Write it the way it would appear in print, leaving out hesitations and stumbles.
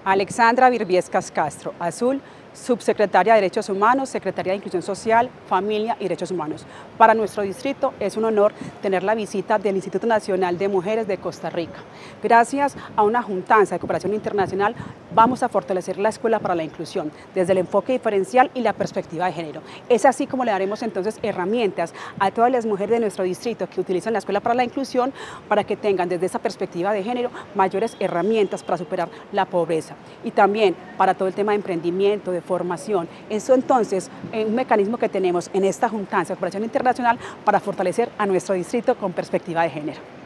Alexandra Virbiescas Castro, Azul, Subsecretaria de Derechos Humanos, Secretaría de Inclusión Social, Familia y Derechos Humanos. Para nuestro distrito es un honor tener la visita del Instituto Nacional de Mujeres de Costa Rica. Gracias a una juntanza de cooperación internacional vamos a fortalecer la Escuela para la Inclusión desde el enfoque diferencial y la perspectiva de género. Es así como le daremos entonces herramientas a todas las mujeres de nuestro distrito que utilizan la Escuela para la Inclusión para que tengan desde esa perspectiva de género mayores herramientas para superar la pobreza y también para todo el tema de emprendimiento, de formación. Eso entonces es un mecanismo que tenemos en esta juntanza de cooperación internacional para fortalecer a nuestro distrito con perspectiva de género.